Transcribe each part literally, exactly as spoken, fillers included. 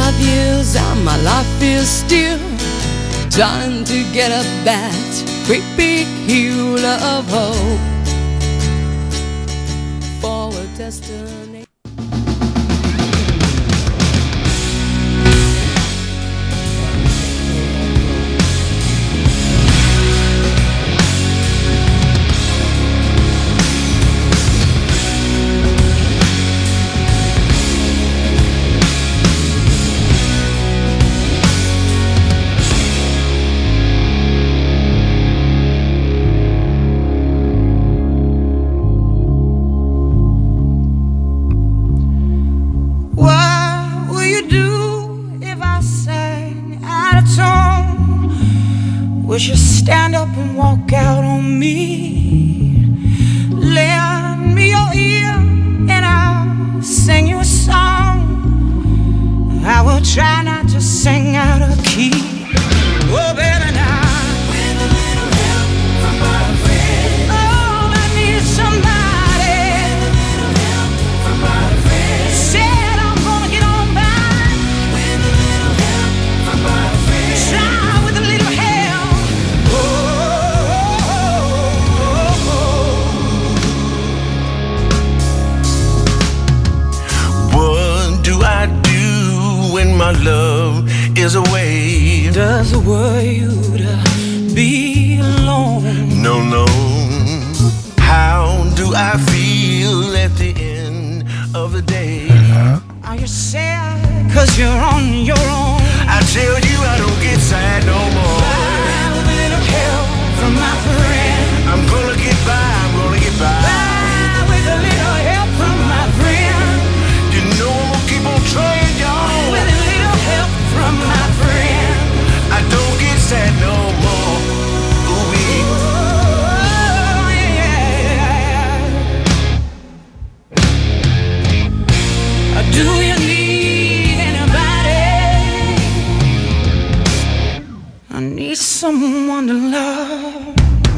twenty-five years and my life is still trying to get up that great big hill of hope for a destiny. Would you stand up and walk out on me? Lend me your ear and I'll sing you a song. I will try not to sing out of key. Oh, baby, now. With a little help from my friend. Oh, I need somebody. With a little help from my friend. Said I'm gonna get on by. With a little help from my friend. Try with a little help. My love is away. Does the world you to be alone? No, no. How do I feel at the end of the day? Uh-huh. Are you sad cause you're on your own? I tell you I don't get sad no more. By with a little help from my friend. I'm gonna get by, I'm gonna get by. By with a little help from my friend. You know I'm gonna keep on trying, y'all. With a little help from my friend. I don't get sad no more. Ooh-wee. Oh, yeah. Do you need anybody? I need someone to love.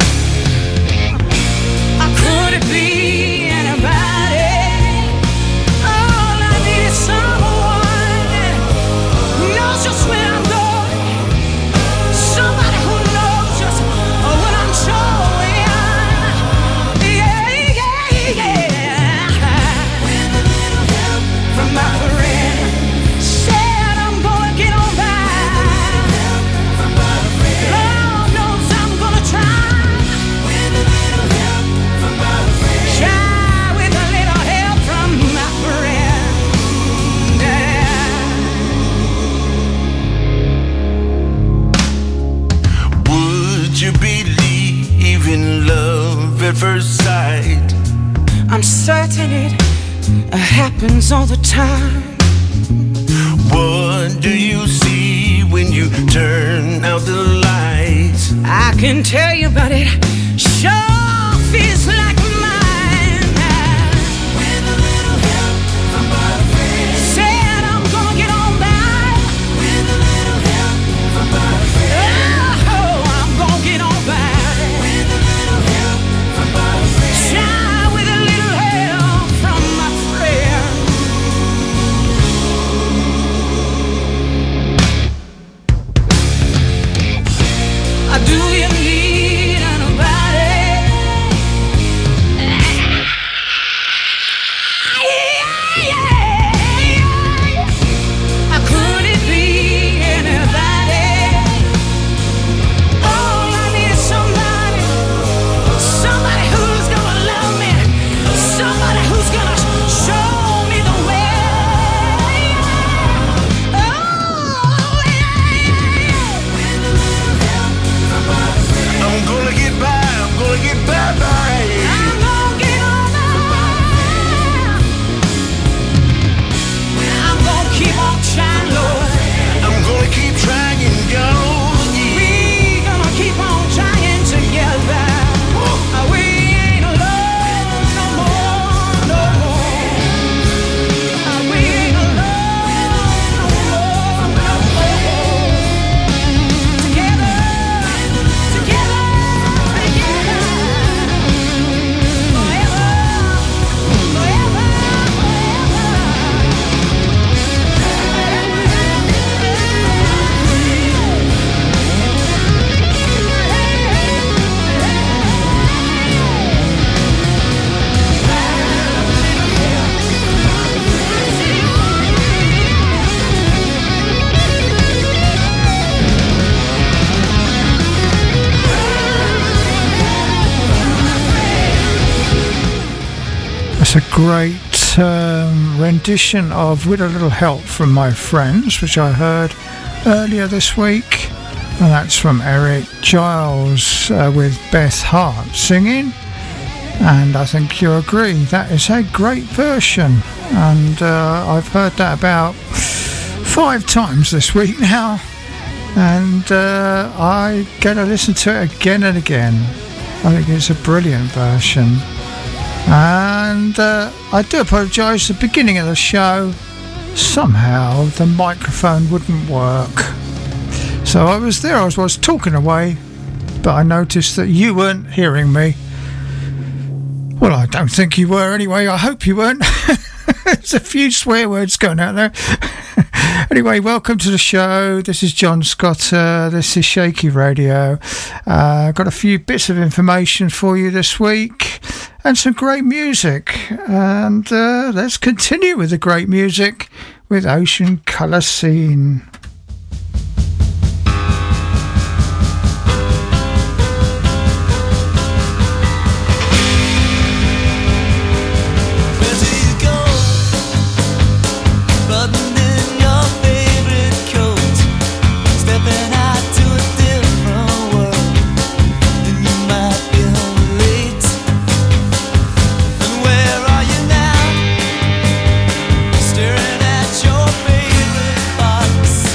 Could it be anybody? All I need is someone who knows just where I'm going. Somebody who knows just what I'm showing. Yeah, yeah, yeah. With a little help from my friend. Said I'm gonna get on by. From my friend. Lord knows I'm gonna try. With a little help from my friend. Try with a little help from my friend. Yeah. Would you believe in love at first sight? I'm certain it happens all the time. What do you see when you turn out the lights? I can tell you, but it sure feels like mine. With a little help from my friend. Said I'm gonna get on by. With a little help from my friend. Oh, I'm gonna get on by. With a little help from my friend. Try with a little help from my friend. Do you need great um, rendition of With a Little Help from My Friends, which I heard earlier this week, and that's from Eric Giles uh, with Beth Hart singing, and I think you'll agree that is a great version, and uh, I've heard that about five times this week now, and uh, I get to listen to it again and again. I think it's a brilliant version. And uh, I do apologise, the beginning of the show, somehow the microphone wouldn't work. So I was there, I was, I was talking away, but I noticed that you weren't hearing me. Well, I don't think you were anyway, I hope you weren't. There's a few swear words going out there. Anyway, welcome to the show. This is John Scotter. This is Shaky Radio. Uh, got a few bits of information for you this week and some great music. And uh, let's continue with the great music with Ocean Colour Scene. Staring at your favorite box.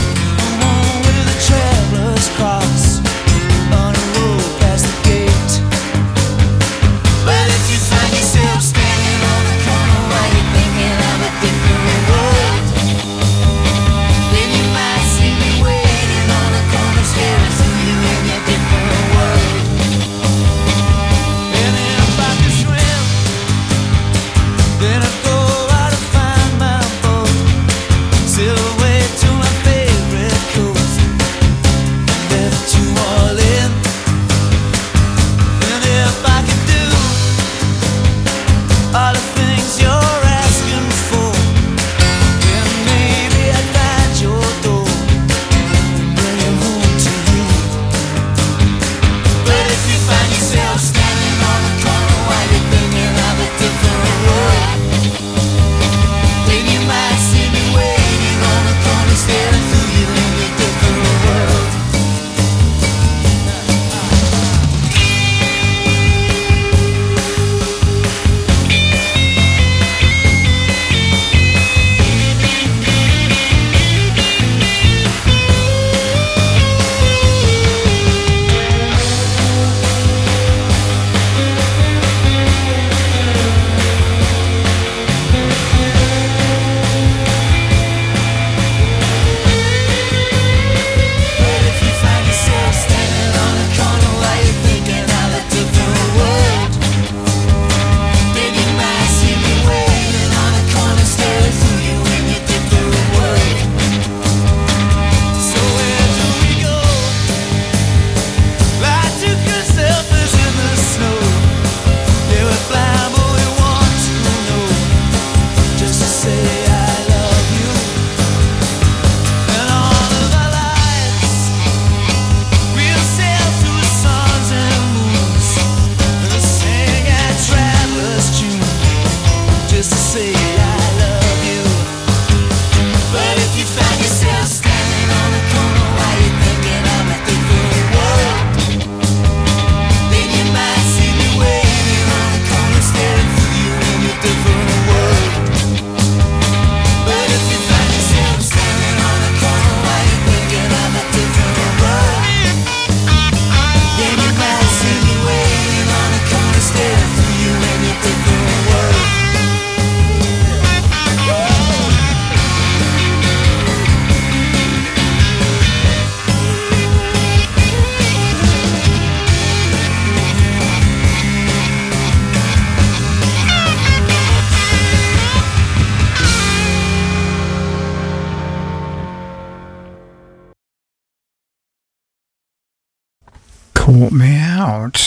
caught me out.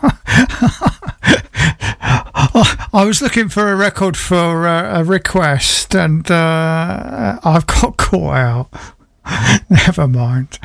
I was looking for a record for uh, a request, and uh, I've got caught out. Never mind.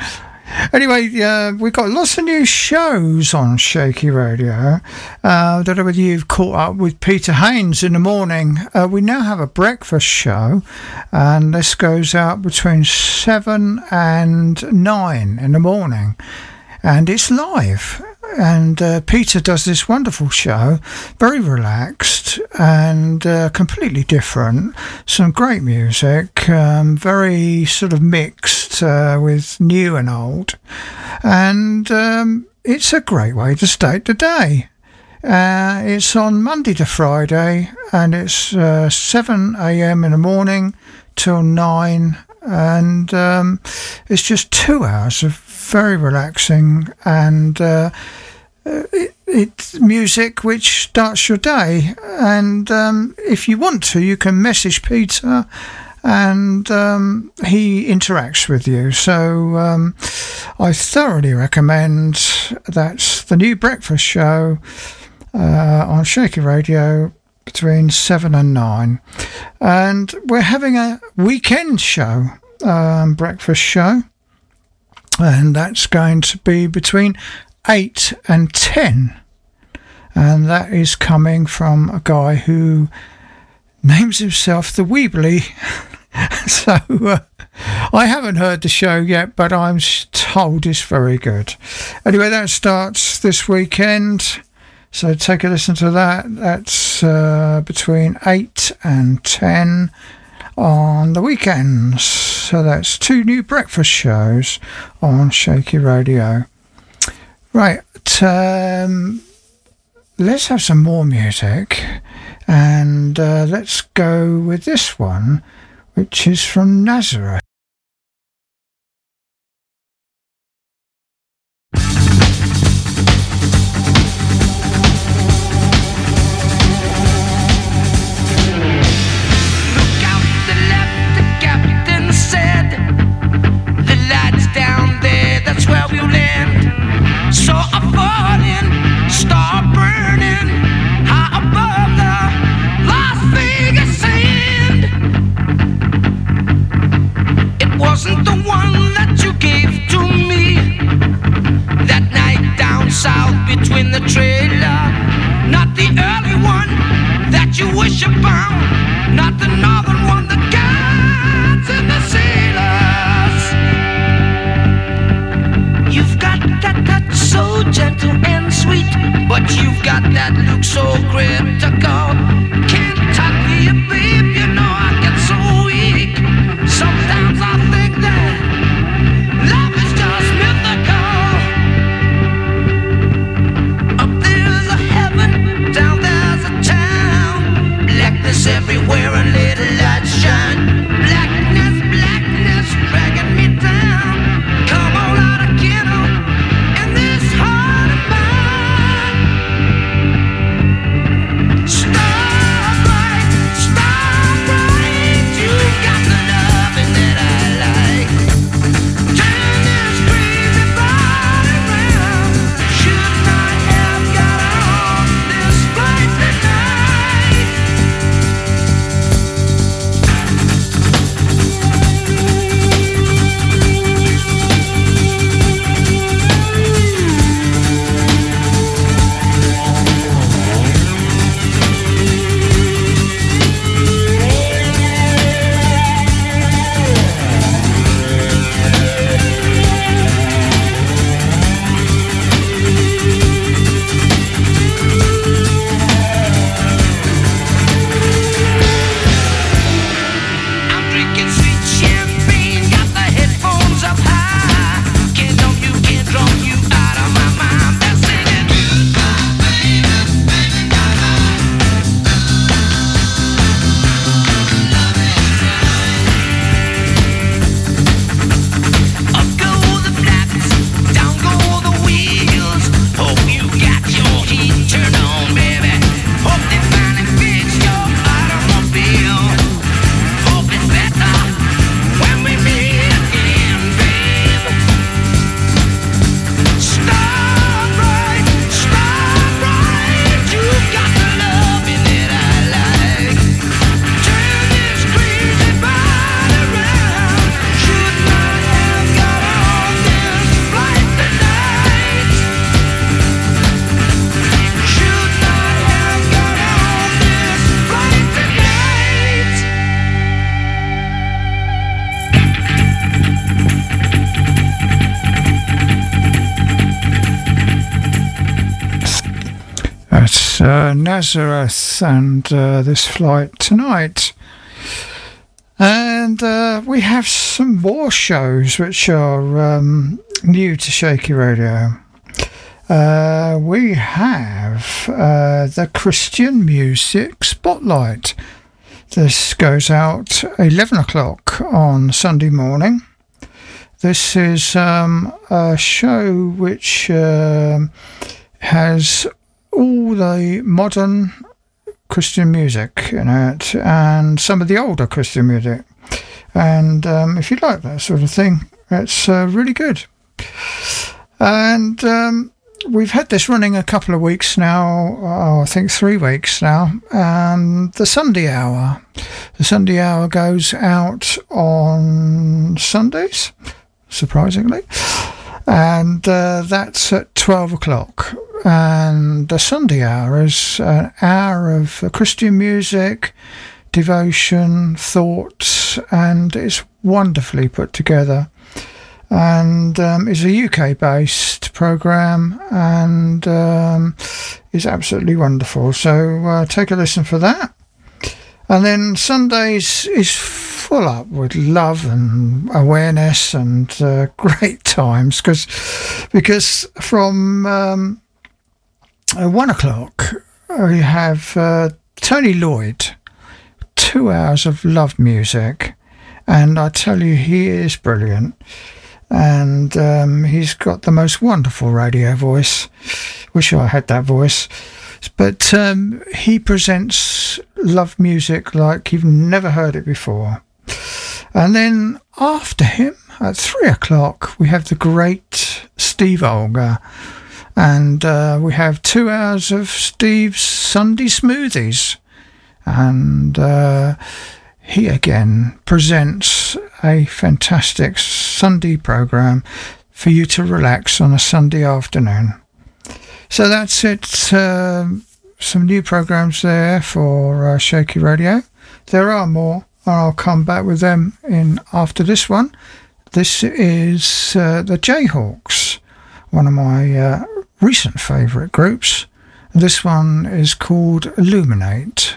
Anyway, uh, we've got lots of new shows on Shaky Radio. Uh, I don't know whether you've caught up with Peter Haynes in the morning. Uh, we now have a breakfast show, and this goes out between seven and nine in the morning, and it's live. And uh, Peter does this wonderful show, very relaxed and uh, completely different. Some great music, um, very sort of mixed uh, with new and old. And um, it's a great way to start the day. Uh, it's on Monday to Friday, and it's uh, seven a.m. in the morning till nine. And um, it's just two hours of very relaxing and uh, it, it's music which starts your day. And um, if you want to, you can message Peter, and um, he interacts with you. So um, I thoroughly recommend. That's the new breakfast show uh, on Shaky Radio between seven and nine, and we're having a weekend show, um, breakfast show, and that's going to be between eight and ten, and that is coming from a guy who names himself the Weebly. So uh, I haven't heard the show yet, but I'm told it's very good. Anyway, that starts this weekend. So take a listen to that. That's uh, between eight and ten on the weekends. So that's two new breakfast shows on Shaky Radio. Right, um, let's have some more music. And uh, let's go with this one, which is from Nazareth. So I fall in, start burning high above the Las Vegas sand. It wasn't the one that you gave to me that night down south between the trailer. Not the early one that you wish upon, not the northern one, the guides and the sailors. You've got that touch so gentle and sweet, but you've got that look so critical. Can't talk to you, babe, you know I get so weak. Sometimes I think that love is just mythical. Up there's a heaven, down there's a town. Blackness everywhere and little light shine. Blackness, black. uh, Nazareth and uh, This Flight Tonight. And uh, we have some more shows which are um, new to Shaky Radio. Uh, we have uh, the Christian Music Spotlight. This goes out eleven o'clock on Sunday morning. This is um, a show which uh, has all the modern Christian music in it and some of the older Christian music. And um, if you like that sort of thing, it's uh, really good. And um, we've had this running a couple of weeks now, oh, I think three weeks now. And the Sunday Hour. The Sunday Hour goes out on Sundays, surprisingly. And uh, that's at twelve o'clock. And the Sunday Hour is an hour of Christian music, devotion, thoughts, and it's wonderfully put together. And um, it's a U K-based programme and um, is absolutely wonderful. So uh, take a listen for that. And then Sundays is full up with love and awareness and uh, great times cause, because from um, one o'clock we have uh, Tony Lloyd, two hours of love music, and I tell you, he is brilliant. And um, he's got the most wonderful radio voice. Wish I had that voice. But um, he presents love music like you've never heard it before. And then after him, at three o'clock, we have the great Steve Olga. And uh, we have two hours of Steve's Sunday Smoothies. And uh, he again presents a fantastic Sunday programme for you to relax on a Sunday afternoon. So that's it. Uh, some new programmes there for uh, Shaky Radio. There are more, and I'll come back with them in after this one. This is uh, the Jayhawks, one of my uh, recent favourite groups. This one is called Illuminate.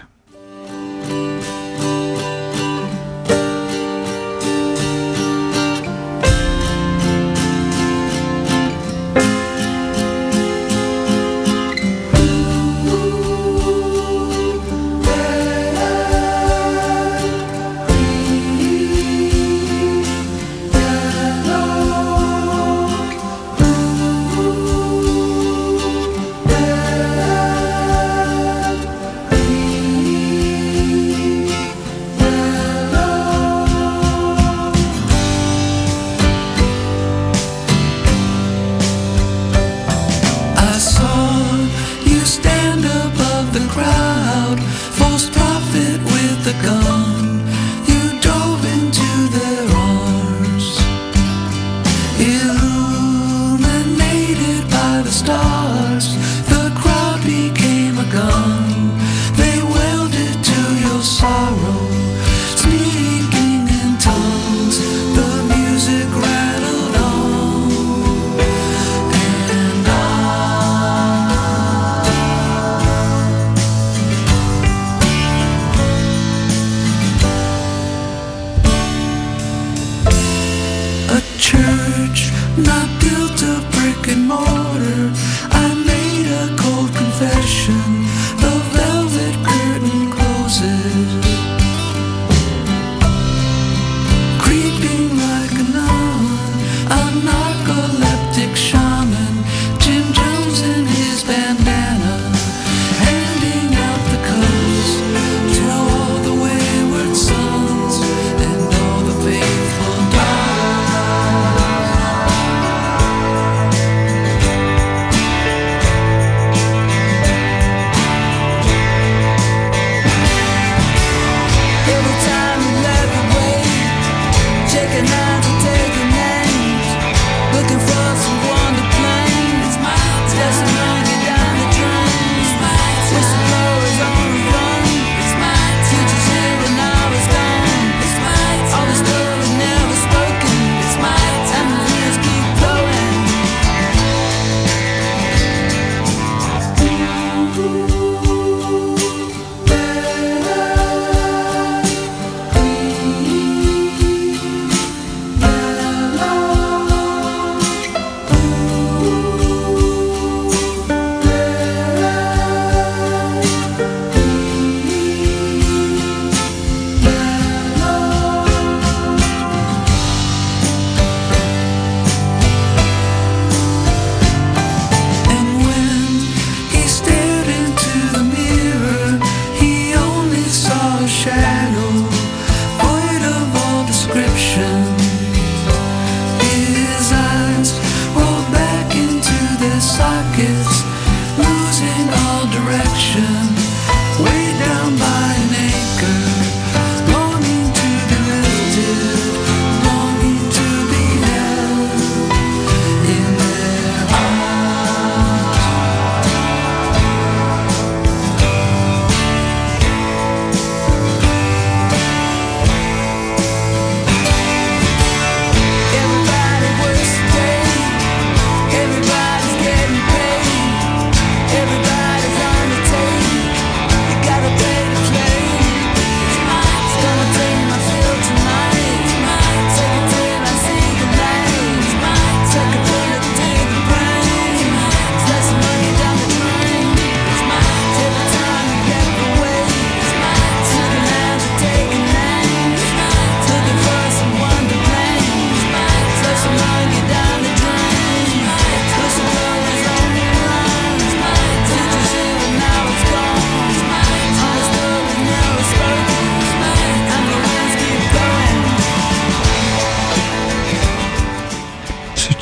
Faithful daughters.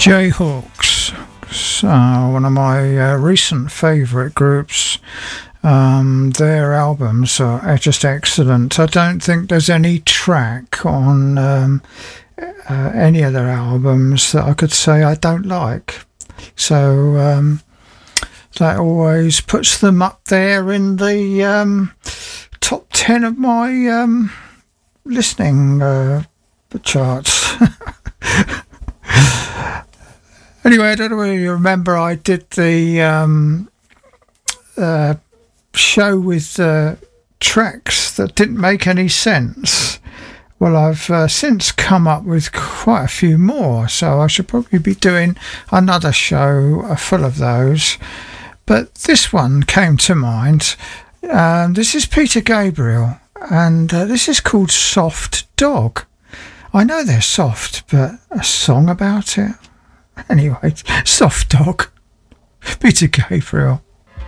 Jayhawks, uh, one of my uh, recent favourite groups. Um, their albums are just excellent. I don't think there's any track on um, uh, any of their albums that I could say I don't like. So um, that always puts them up there in the um, top ten of my um, listening uh, charts. Anyway, I don't know whether you remember, I did the um, uh, show with uh, tracks that didn't make any sense. Well, I've uh, since come up with quite a few more, so I should probably be doing another show uh, full of those. But this one came to mind. Um, this is Peter Gabriel, and uh, this is called Soft Dog. I know they're soft, but a song about it? Anyway, Soft Dog, Peter Gabriel.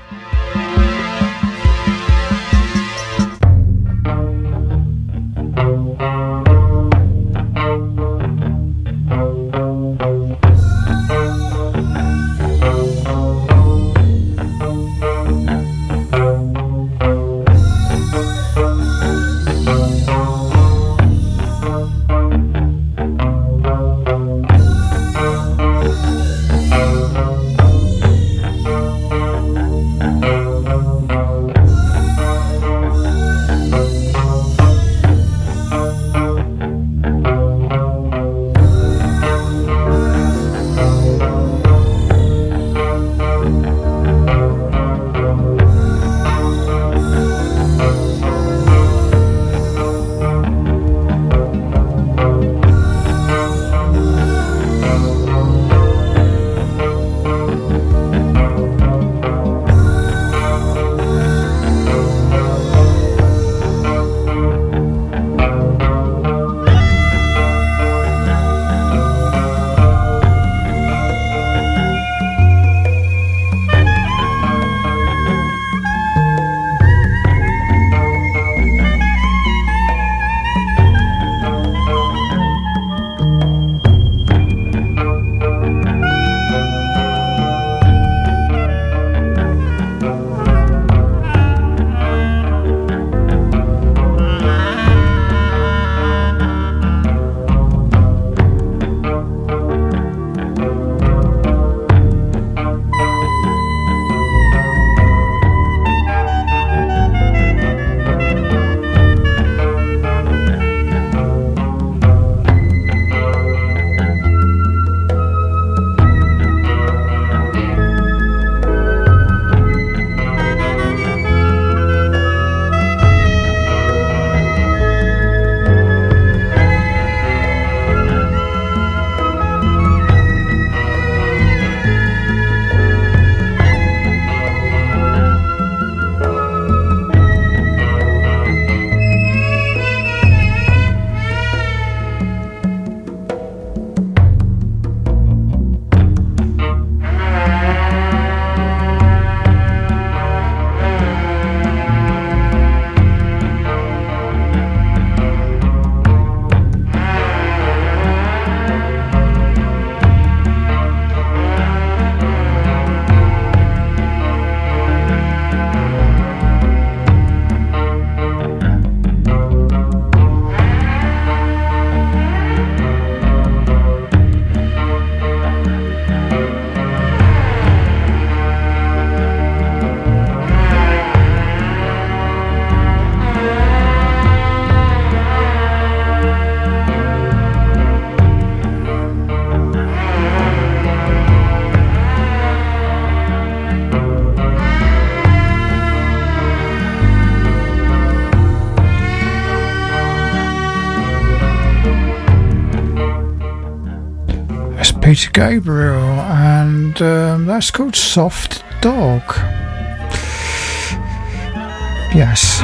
Peter Gabriel, and um, that's called Soft Dog. Yes.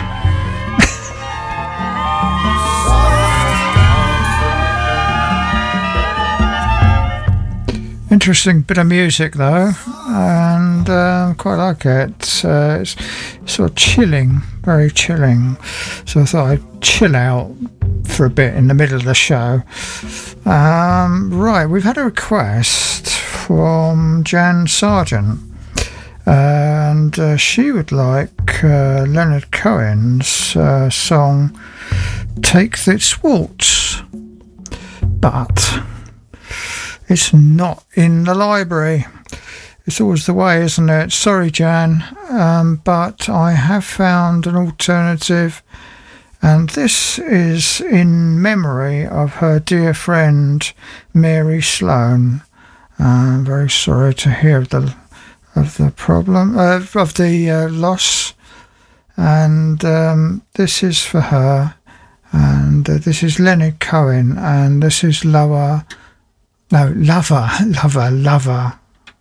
Interesting bit of music though, and um, quite like it. Uh, it's sort of chilling, very chilling. So I thought I'd chill out for a bit in the middle of the show Um, right, we've had a request from Jan Sargent, and uh, she would like uh, Leonard Cohen's uh, song Take This Waltz, but it's not in the library. It's always the way, isn't it? Sorry, Jan, um, but I have found an alternative, and this is in memory of her dear friend Mary Sloan. Uh, I'm very sorry to hear of the of the problem uh, of the uh, loss, and um, this is for her. And uh, this is Leonard Cohen, and this is Lover, no, Lover, Lover, Lover.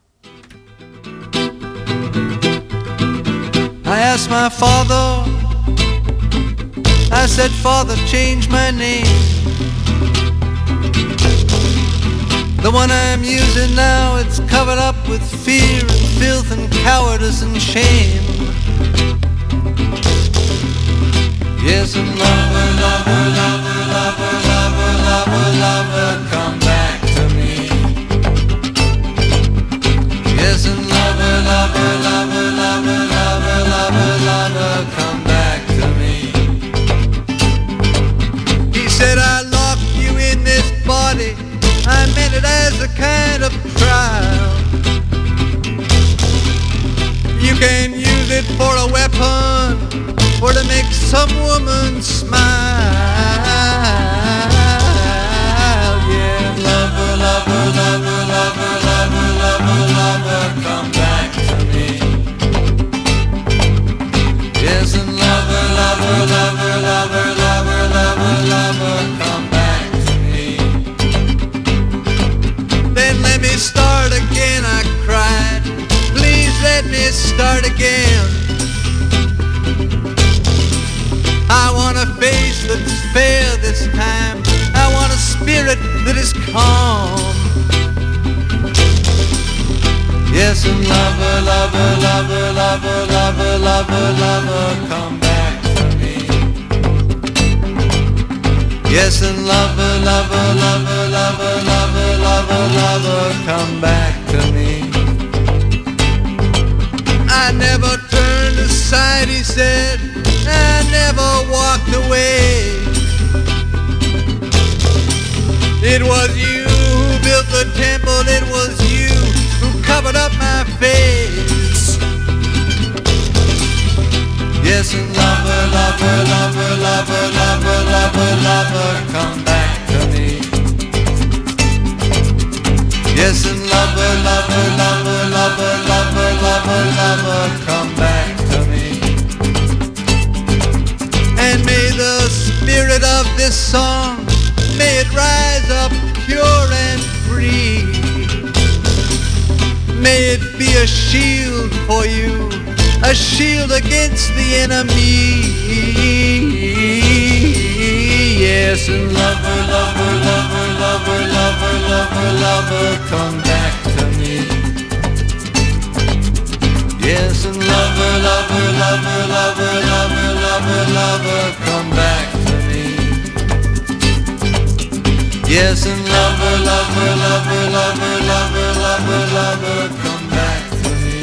I asked my father, I said, Father, change my name. The one I'm using now, it's covered up with fear and filth and cowardice and shame. Yes, and lover, lover, lover, lover, lover, lover, lover, come back to me. Yes, and lover, lover, lover, lover, lover, lover, lover, come back to me. He said, I locked you in this body, I meant it as a kind of trial. You can use it for a weapon, or to make some woman smile. Yeah, lover, lover, lover, lover, lover, lover, lover, come back to me. Yes, and lover, lover, lover, lover, lover, lover, lover, come back to me. Then let me start again, I cried. Please let me start again. I want a face that's fair this time. I want a spirit that is calm. Yes, and lover, lover, lover, lover, lover, lover, lover, come back to me. Yes, and lover, lover, lover, lover, lover, lover, lover, come back to me. I never turned aside, he said, I never walked away. It was you who built the temple, it was you who covered up my face. Yes, and lover, lover, lover, lover, lover, lover, lover, come back to me. Yes, and lover, lover, lover, lover, lover, lover, lover, come back to me. And may the spirit of this song, may it rise up pure and free. May it be a shield for you, a shield against the enemy. Yes, and lover, lover, lover, lover, lover, lover, lover, come back to me. Yes, and lover, lover, lover, lover, lover, lover, lover, come back to me. Yes, and lover, lover, lover, lover, lover, lover, lover, come back to me.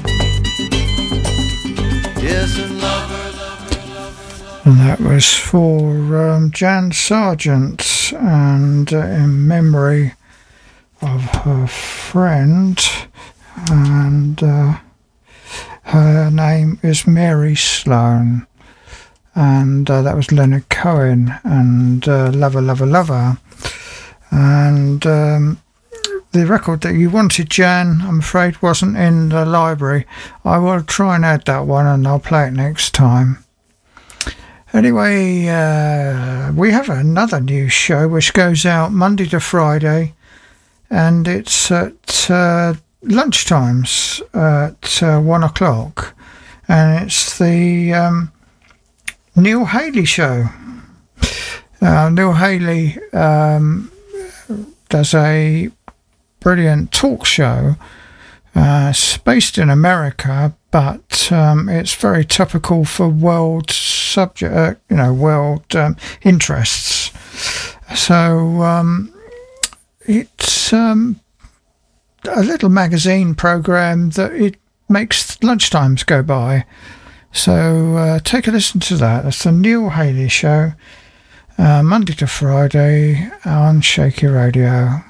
Yes, and lover, lover, lover, lover. And that was for um, Jan Sargent, and uh, in memory of her friend, and uh, her name is Mary Sloan, and uh, that was Leonard Cohen, and uh, Lover, Lover, Lover. And um, the record that you wanted, Jan, I'm afraid wasn't in the library. I will try and add that one, and I'll play it next time. Anyway, uh, we have another news show which goes out Monday to Friday, and it's at uh, lunchtimes at uh, one o'clock, and it's the um, Neil Haley Show. Uh, Neil Haley um, does a brilliant talk show. Uh, it's based in America, but um, it's very topical for world subject, uh, you know, world um, interests. So um, it's um, a little magazine program that it makes lunchtimes go by. So uh, take a listen to that. That's the Neil Haley Show, uh, Monday to Friday on Shaky Radio.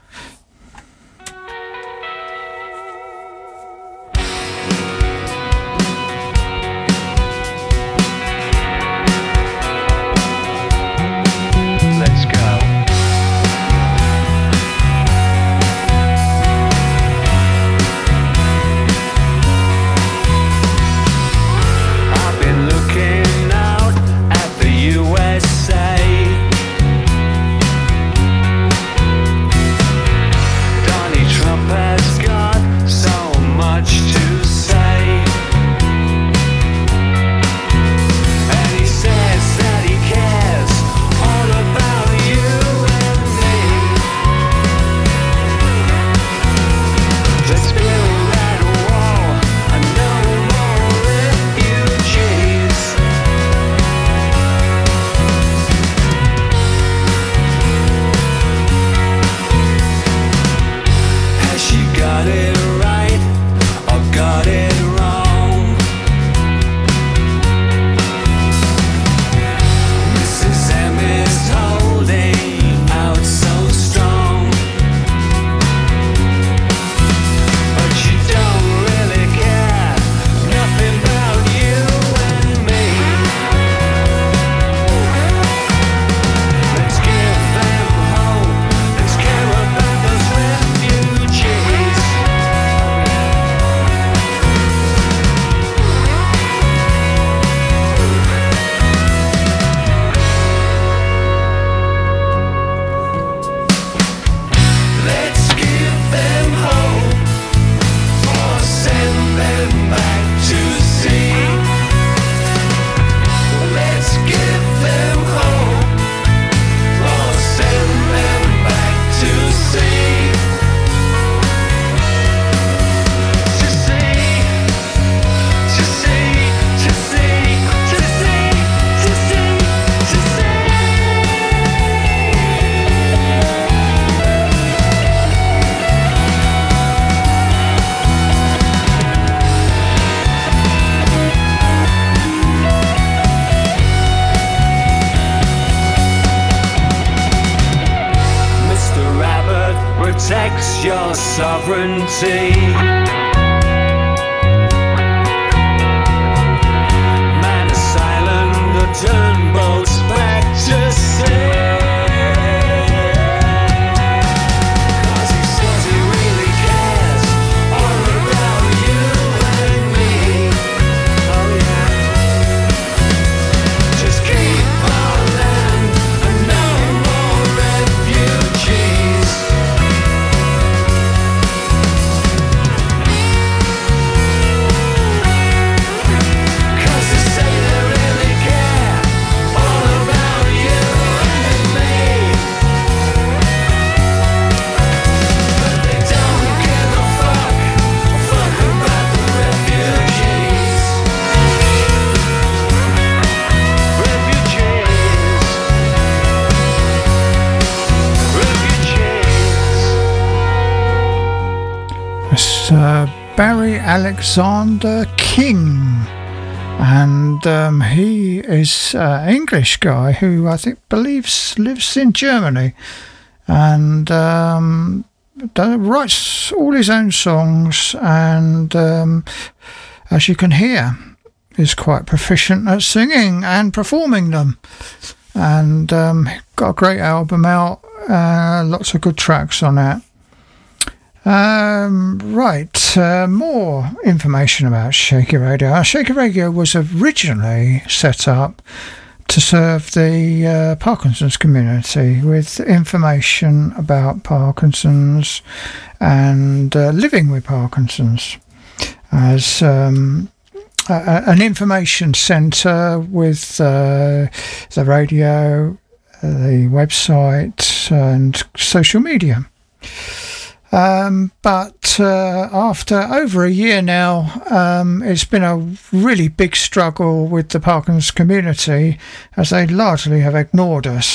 Sovereignty. Man is silent, the turnboat's back to sea. Cause he says he really cares all about you and me. Oh yeah. Just keep our land and no more refugees. Uh, Barry Alexander King, and um, he is an English guy who I think believes lives in Germany, and um, writes all his own songs, and um, as you can hear, is quite proficient at singing and performing them, and um, got a great album out, uh, lots of good tracks on it. Um, right, uh, more information about Shaky Radio. Shaky Radio was originally set up to serve the uh, Parkinson's community with information about Parkinson's and uh, living with Parkinson's, as um, a, an information centre with uh, the radio, the website and social media. Um, but uh, after over a year now, um, it's been a really big struggle with the Parkinson's community, as they largely have ignored us.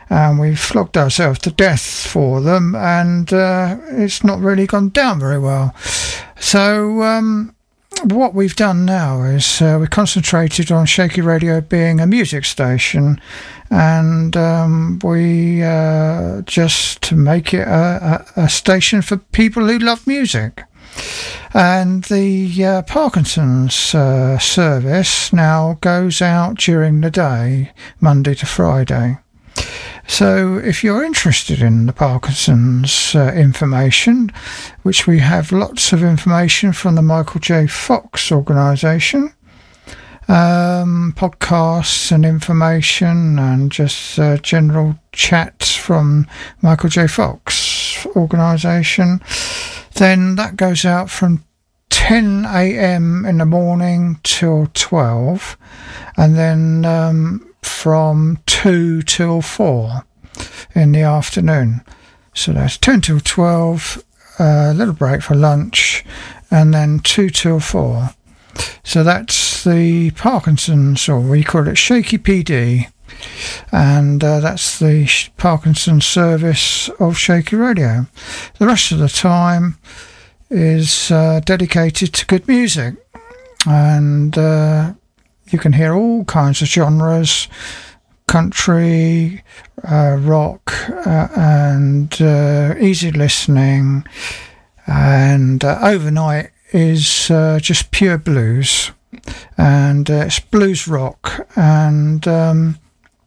and we've flogged ourselves to death for them, and uh, it's not really gone down very well. So um, what we've done now is uh, we concentrated on Shaky Radio being a music station, and um, we uh, just make it a, a, a station for people who love music. And the uh, Parkinson's uh, service now goes out during the day, Monday to Friday. So if you're interested in the Parkinson's uh, information, which we have lots of information from the Michael J. Fox organisation, um, podcasts and information and just uh, general chats from Michael J. Fox organisation, then that goes out from ten a.m. in the morning till twelve, and then um, from two till four in the afternoon. So that's ten till twelve, a little break for lunch, and then two till four. So that's the Parkinson's, or we call it Shaky P D, and uh, that's the Parkinson's service of Shaky Radio. The rest of the time is uh, dedicated to good music, and uh, you can hear all kinds of genres: country, uh, rock, uh, and uh, easy listening, and uh, overnight is uh, just pure blues, and uh, it's blues rock, and um,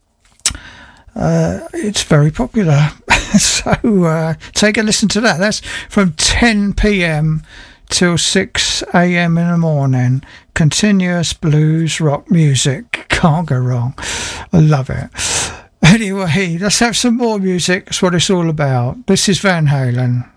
uh, it's very popular. So uh, take a listen to that. That's from ten p.m. till six a.m. in the morning. Continuous blues rock music. Can't go wrong. I love it. Anyway, let's have some more music. That's what it's all about. This is Van Halen.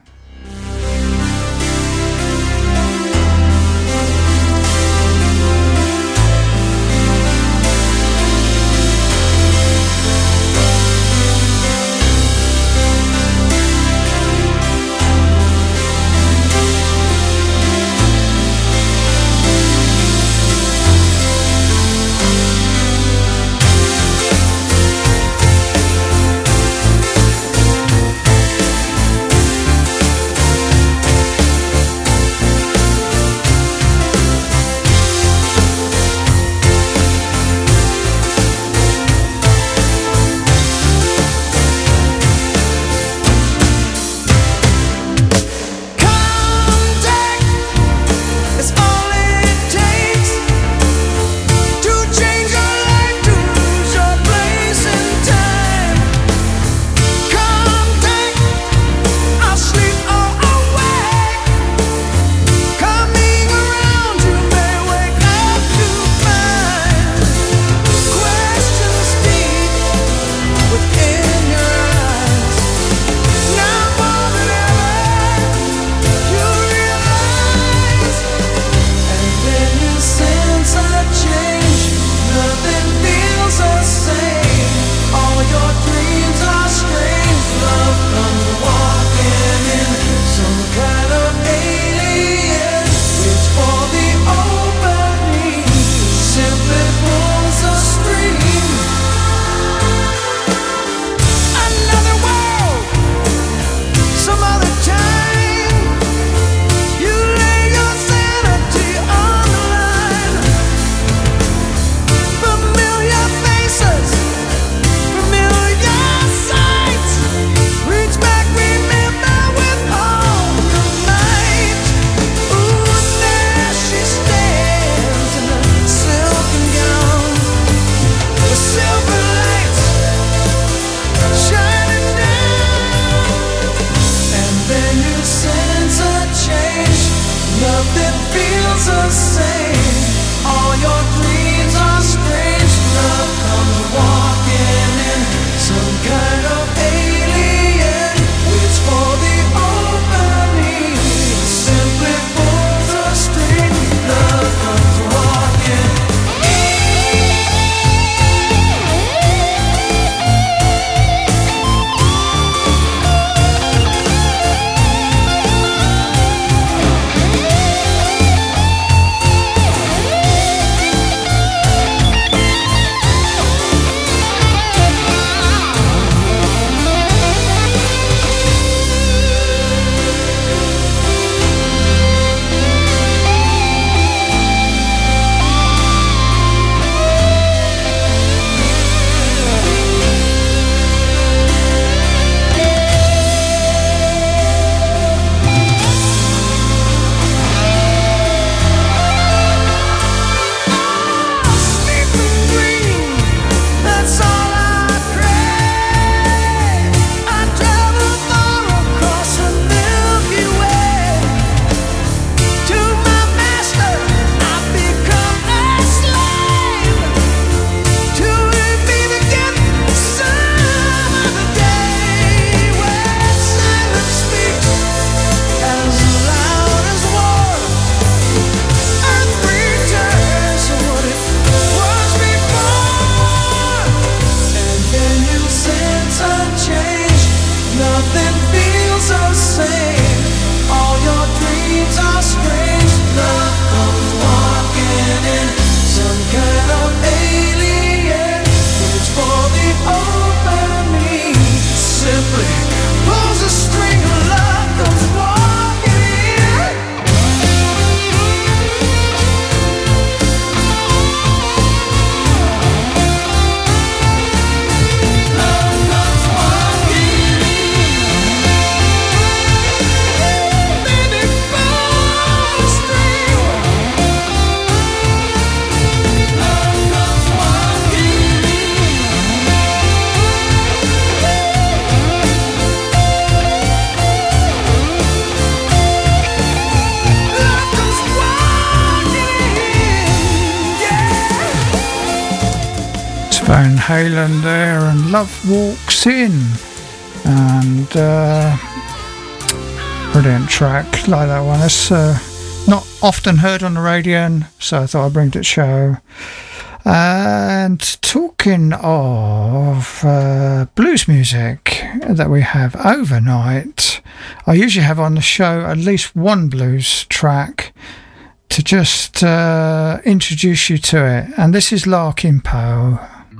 Van Halen there, and Love Walks In, and uh, brilliant track like that one. It's uh, not often heard on the radio, and so I thought I'd bring it to the show. And talking of uh, blues music that we have overnight, I usually have on the show at least one blues track to just uh, introduce you to it, and this is Larkin Poe.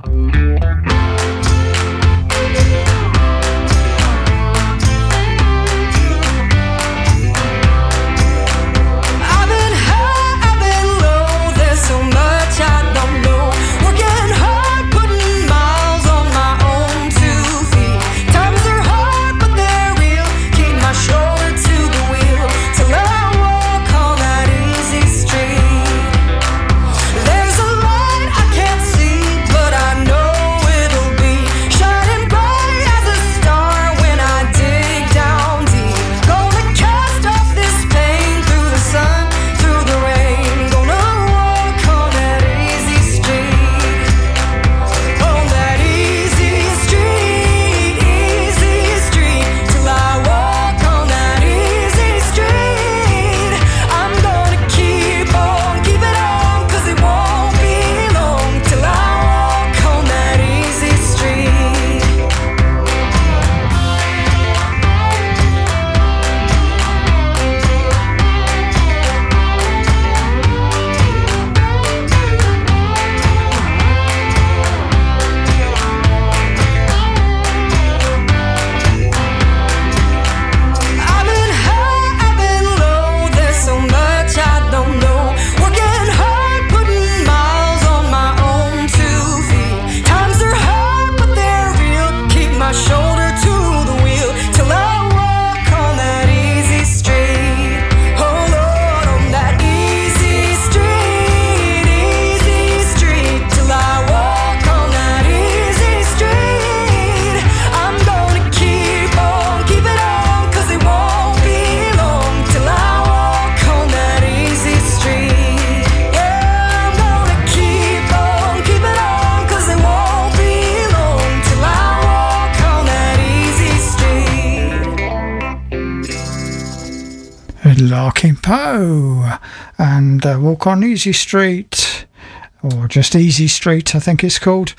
Larkin Poe and uh, Walk on Easy Street, or just Easy Street I think it's called,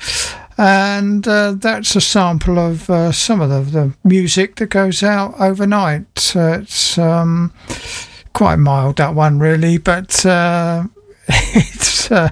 and uh, that's a sample of uh, some of the, the music that goes out overnight. Uh, it's um, quite mild, that one really, but uh, it's uh,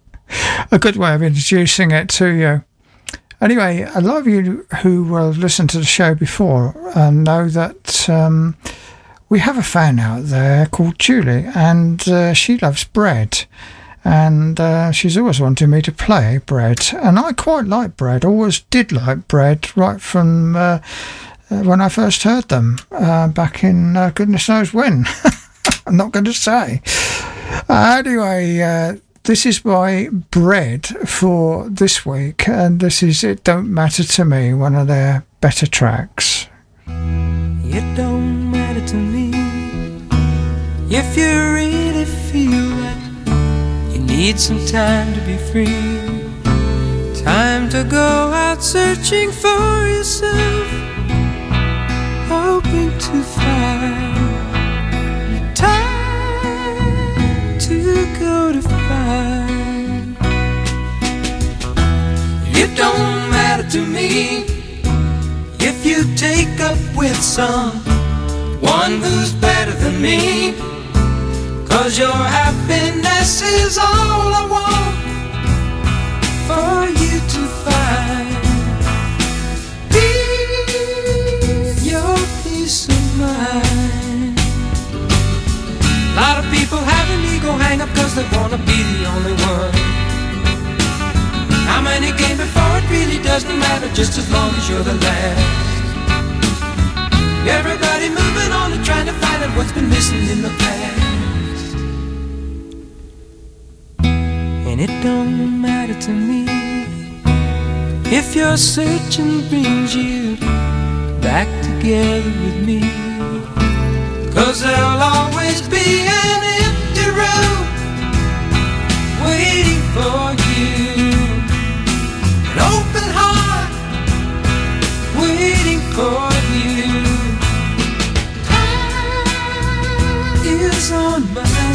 a good way of introducing it to you. Anyway, a lot of you who will listen to the show before uh, know that um, we have a fan out there called Julie, and uh, she loves bread, and uh, she's always wanted me to play bread, and I quite like bread, always did like bread right from uh, when I first heard them uh, back in uh, goodness knows when. I'm not going to say. Uh, anyway, uh, this is my bread for this week, and this is It Don't Matter to Me, one of their better tracks. It don't matter to me if you really feel that you need some time to be free, time to go out searching for yourself, hoping to find time to go to find. It don't matter to me if you take up with someone who's better than me, 'cause your happiness is all I want for you to find. Peace, your peace of mind. A lot of people have an ego hang up 'cause they wanna be the only one. How many came before, it really doesn't matter, just as long as you're the last. Everybody moving on and trying to find out what's been missing in the past. And it don't matter to me if your searching brings you back together with me, 'cause there'll always be an empty room waiting for you. And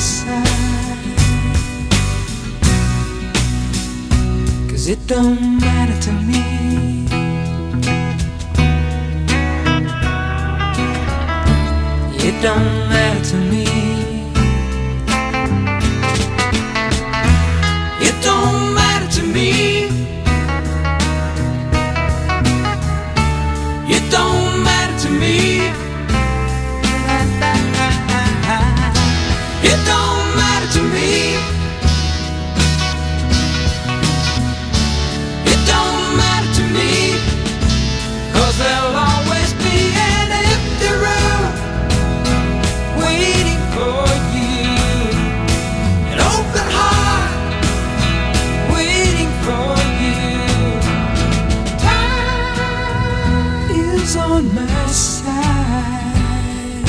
side, 'cause it don't matter to me. It don't matter to me. It don't matter to me. It don't matter to me. It don't matter to me. It don't matter to me. 'Cause there'll always be an empty room waiting for you, an open heart waiting for you. Time is on my side,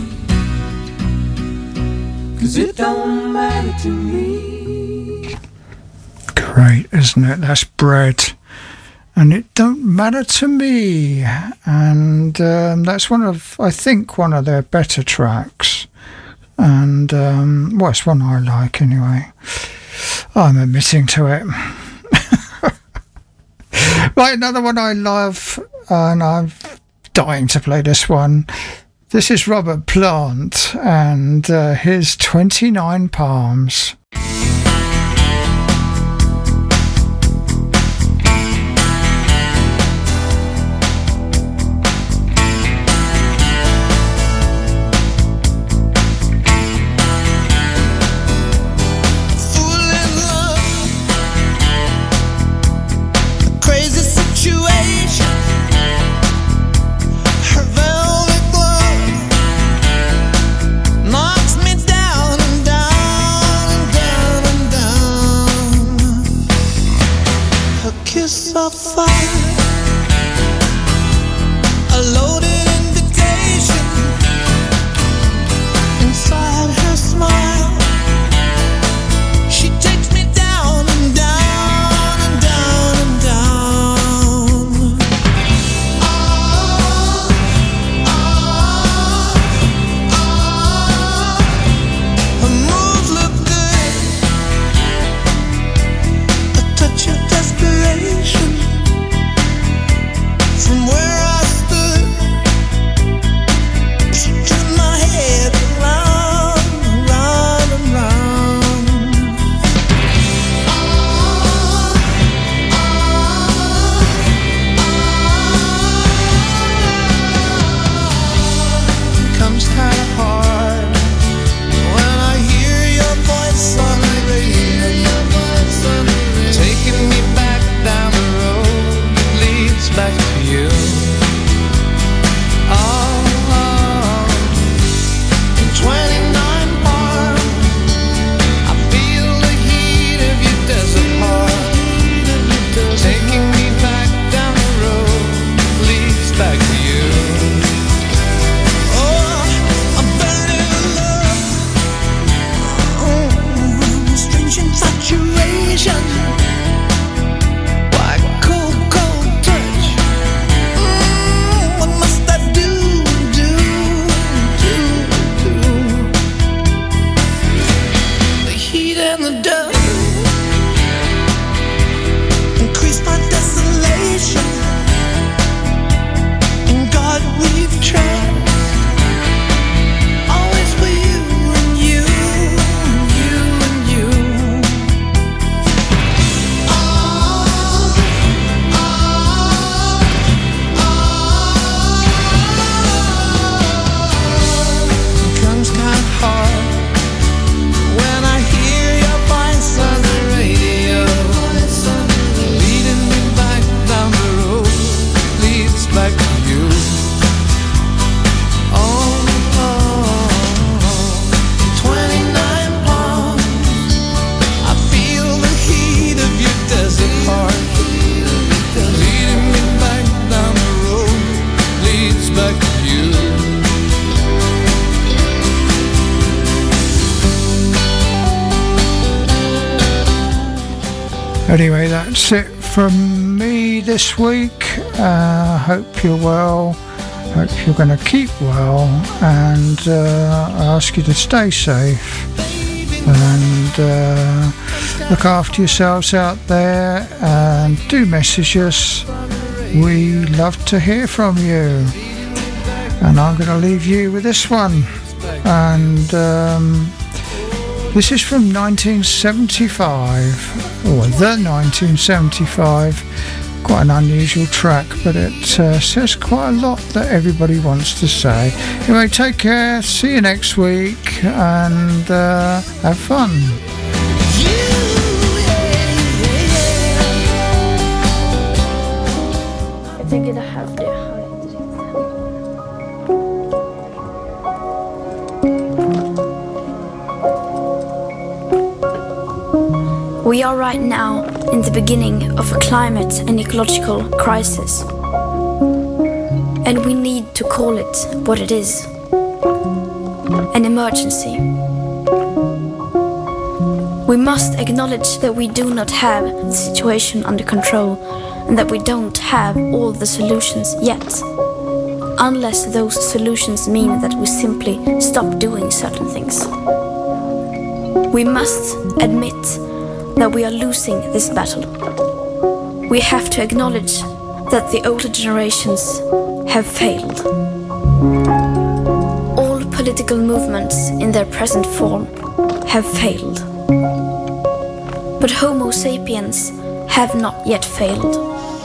'cause it don't matter to me. Great, isn't it? That's Bread. And it don't matter to me. And um, that's one of, I think, one of their better tracks. And, um, well, it's one I like anyway. I'm admitting to it. Right, another one I love, and I'm dying to play this one. This is Robert Plant and uh, his twenty-nine Palms. Of fire, a loaded invitation inside her smile. She takes me down and down and down and down. Oh, oh, oh. Her moves look good, a touch of desperation. From where I stood, she turned my head around, around and round. Oh, oh, oh. It comes kind of hard when I hear your voice on the radio, taking me back down the road that leads back to you. Oh, oh. In twenty-nine Palms, I feel the heat of your desert heart, taking me back down the road that leads back to you. Oh, I'm burning in love, oh, strange infatuation. Why cold, cold touch? Mm, what must I do, do, do, do? The heat and the dust increase my desolation. In God we've trust, always for you and you and you and you. Oh, oh, oh. It comes kind of hard when I hear your voice on the radio, leading me back down the road, leads back to you. Oh, oh, twenty-nine Palms, I feel the heat of your desert heart, leading me back down the road, leads back to you. Anyway, that's it from me this week. Uh, hope you're well. Hope you're going to keep well. And uh, I ask you to stay safe. And uh, look after yourselves out there, and do message us. We love to hear from you. And I'm going to leave you with this one. And um, this is from nineteen seventy-five, or the nineteen seventy-five. Quite an unusual track, but it uh, says quite a lot that everybody wants to say. Anyway, take care, see you next week, and uh, have fun. Jag tänker det här för det. We are right now in the beginning of a climate and ecological crisis. And we need to call it what it is. An emergency. We must acknowledge that we do not have the situation under control and that we don't have all the solutions yet. Unless those solutions mean that we simply stop doing certain things. We must admit that we are losing this battle. We have to acknowledge that the older generations have failed. All political movements in their present form have failed. But Homo sapiens have not yet failed.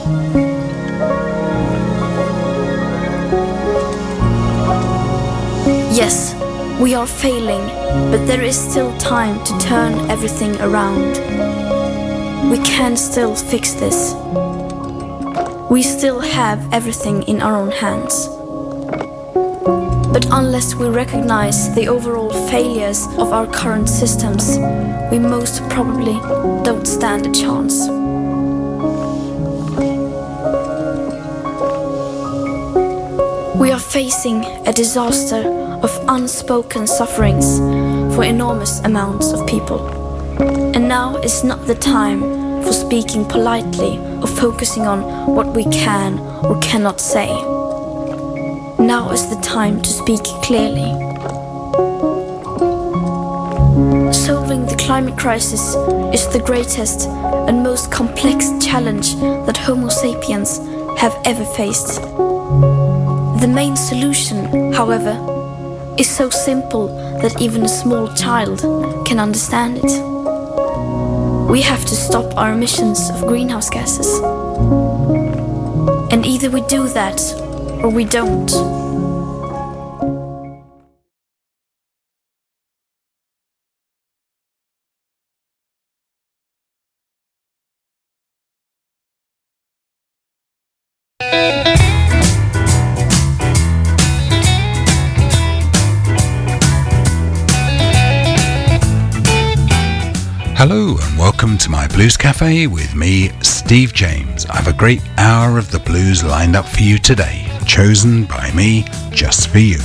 Yes, we are failing, but there is still time to turn everything around. We can still fix this. We still have everything in our own hands. But unless we recognize the overall failures of our current systems, we most probably don't stand a chance. We are facing a disaster of unspoken sufferings for enormous amounts of people. And now is not the time for speaking politely or focusing on what we can or cannot say. Now is the time to speak clearly. Solving the climate crisis is the greatest and most complex challenge that Homo sapiens have ever faced. The main solution, however, is so simple that even a small child can understand it. We have to stop our emissions of greenhouse gases. And either we do that or we don't. Hello and welcome to my Blues Cafe with me, Steve James. I have a great hour of the blues lined up for you today, chosen by me just for you.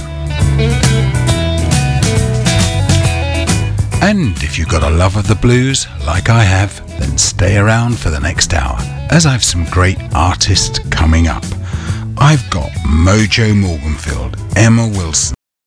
And if you've got a love of the blues, like I have, then stay around for the next hour, as I've some great artists coming up. I've got Mojo Morganfield, Emma Wilson,